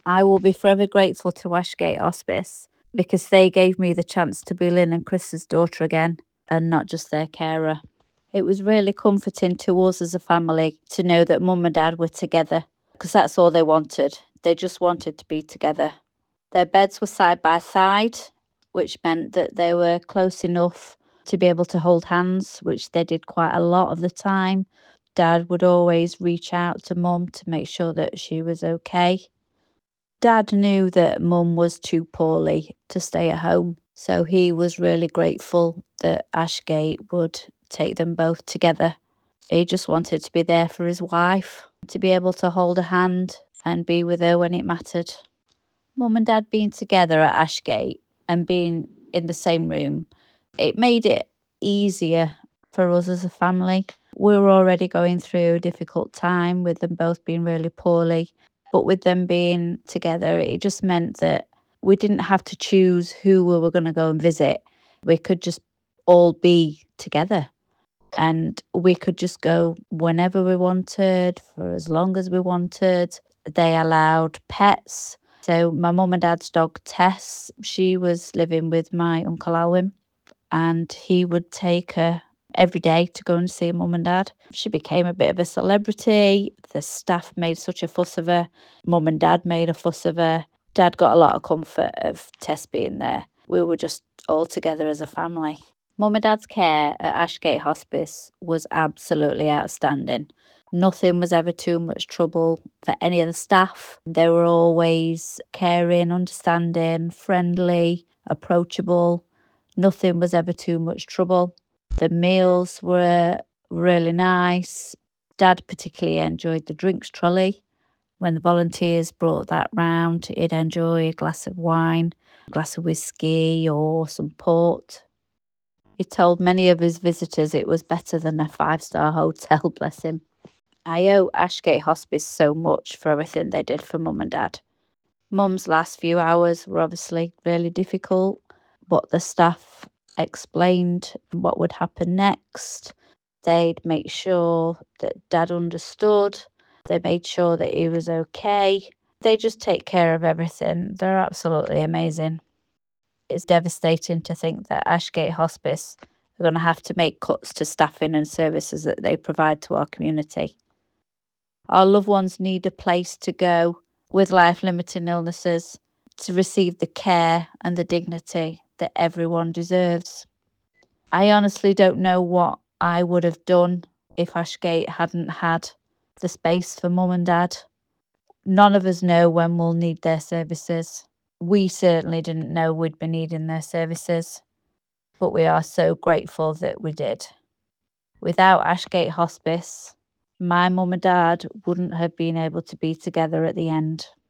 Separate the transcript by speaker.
Speaker 1: I will be forever grateful to Ashgate Hospice because they gave me the chance to be Lynn and Chris's daughter again and not just their carer. It was really comforting to us as a family to know that Mum and Dad were together because that's all they wanted. They just wanted to be together. Their beds were side by side, which meant that they were close enough to be able to hold hands, which they did quite a lot of the time. Dad would always reach out to Mum to make sure that she was okay. Dad knew that Mum was too poorly to stay at home, so he was really grateful that Ashgate would take them both together. He just wanted to be there for his wife, to be able to hold her hand and be with her when it mattered. Mum and Dad being together at Ashgate and being in the same room, it made it easier for us as a family. We were already going through a difficult time with them both being really poorly, but with them being together, it just meant that we didn't have to choose who we were going to go and visit. We could just all be together and we could just go whenever we wanted, for as long as we wanted. They allowed pets. So my mum and dad's dog Tess, she was living with my Uncle Alwyn, and he would take her every day to go and see mum and dad. She became a bit of a celebrity. The staff made such a fuss of her. Mum and dad made a fuss of her. Dad got a lot of comfort of Tess being there. We were just all together as a family. Mum and dad's care at Ashgate Hospice was absolutely outstanding. Nothing was ever too much trouble for any of the staff. They were always caring, understanding, friendly, approachable. Nothing was ever too much trouble. The meals were really nice. Dad particularly enjoyed the drinks trolley. When the volunteers brought that round, he'd enjoy a glass of wine, a glass of whiskey or some port. He told many of his visitors it was better than a 5-star hotel, bless him. I owe Ashgate Hospice so much for everything they did for Mum and Dad. Mum's last few hours were obviously really difficult, but the staff explained what would happen next. They'd make sure that Dad understood. They made sure that he was okay. They just take care of everything. They're absolutely amazing. It's devastating to think that Ashgate Hospice are going to have to make cuts to staffing and services that they provide to our community. Our loved ones need a place to go with life-limiting illnesses to receive the care and the dignity that everyone deserves. I honestly don't know what I would have done if Ashgate hadn't had the space for Mum and Dad. None of us know when we'll need their services. We certainly didn't know we'd be needing their services, but we are so grateful that we did. Without Ashgate Hospice, my mum and dad wouldn't have been able to be together at the end.